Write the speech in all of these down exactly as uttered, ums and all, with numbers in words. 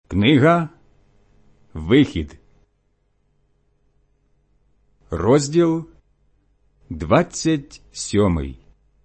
Книга Вихід, розділ двадцять сьомий.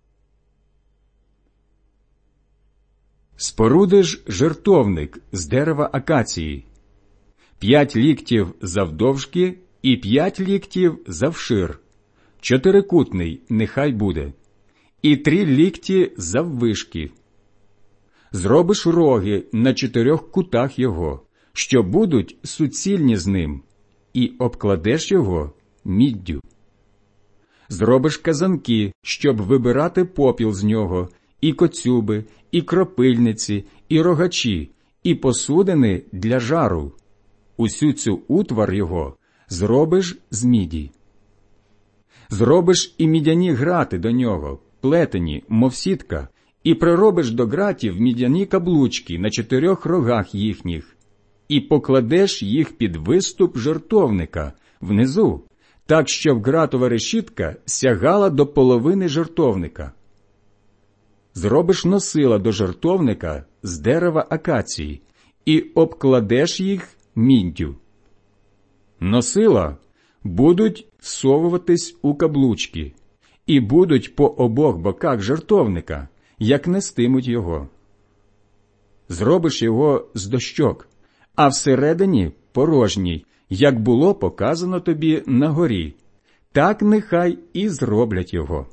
Спорудиш жертовник з дерева акації, п'ять ліктів завдовжки і п'ять ліктів завшир, чотирикутний нехай буде, і три лікті заввишки. Зробиш роги на чотирьох кутах його, що будуть суцільні з ним, і обкладеш його міддю. Зробиш казанки, щоб вибирати попіл з нього, і коцюби, і кропильниці, і рогачі, і посудини для жару. Усю цю утвар його зробиш з міді. Зробиш і мідяні грати до нього, плетені, мов сітка, і приробиш до гратів мідяні каблучки на чотирьох рогах їхніх, і покладеш їх під виступ жертовника внизу, так, щоб гратова решітка сягала до половини жертовника. Зробиш носила до жертовника з дерева акації і обкладеш їх міддю. Носила будуть всовуватись у каблучки і будуть по обох боках жертовника, як нестимуть його. Зробиш його з дощок, а всередині порожній, як було показано тобі на горі, так нехай і зроблять його.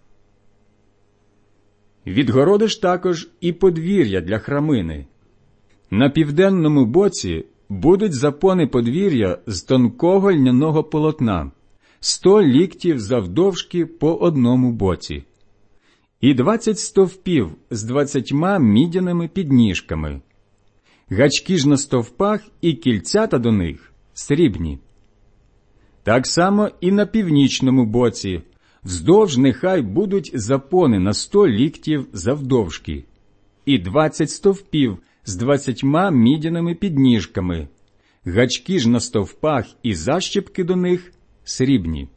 Відгородиш також і подвір'я для храмини. На південному боці будуть запони подвір'я з тонкого льняного полотна, сто ліктів завдовжки по одному боці, і двадцять стовпів з двадцятьма мідяними підніжками. Гачки ж на стовпах і кільцята до них срібні. Так само і на північному боці вздовж нехай будуть запони на сто ліктів завдовжки, і двадцять стовпів з двадцятьма мідяними підніжками. Гачки ж на стовпах і защіпки до них срібні.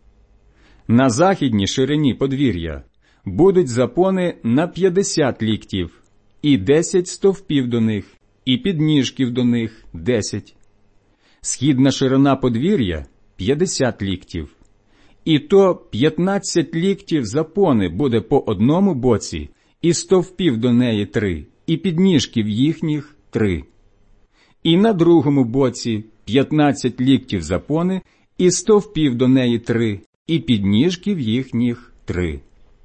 На західній ширині подвір'я будуть запони на п'ятдесят ліктів, і десять стовпів до них, і підніжків до них десять. Східна ширина подвір'я – п'ятдесят ліктів. І то п'ятнадцять ліктів запони буде по одному боці, і стовпів до неї три, і підніжків їхніх три. І на другому боці п'ятнадцять ліктів запони, і стовпів до неї три, і підніжків їхніх три.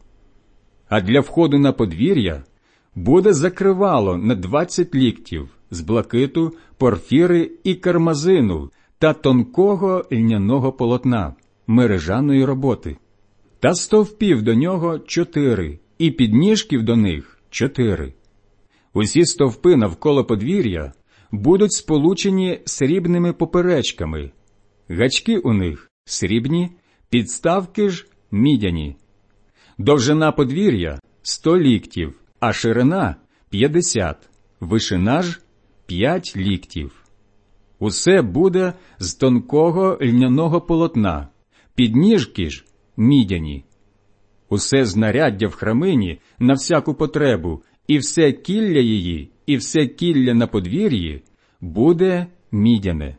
А для входу на подвір'я буде закривало на двадцять ліктів з блакиту, порфіри і кармазину та тонкого льняного полотна, мережаної роботи. Та стовпів до нього чотири, і підніжків до них чотири. Усі стовпи навколо подвір'я будуть сполучені срібними поперечками. Гачки у них срібні, підставки ж мідяні. Довжина подвір'я – сто ліктів, а ширина – п'ятдесят, вишина ж – п'ять ліктів. Усе буде з тонкого льняного полотна, підніжки ж – мідяні. Усе знаряддя в храмині на всяку потребу, і все кілля її, і все кілля на подвір'ї буде мідяне.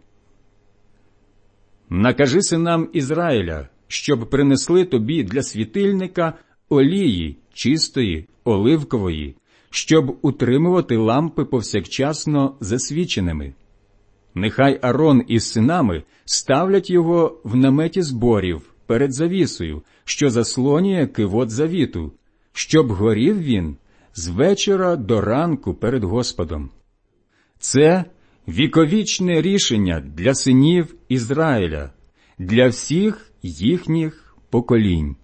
Накажи синам Ізраїля, щоб принесли тобі для світильника олії чистої, оливкової, щоб утримувати лампи повсякчасно засвіченими. Нехай Арон із синами ставлять його в наметі зборів перед завісою, що заслонює кивот завіту, щоб горів він з вечора до ранку перед Господом. Це віковічне рішення для синів Ізраїля, для всіх їхніх поколінь.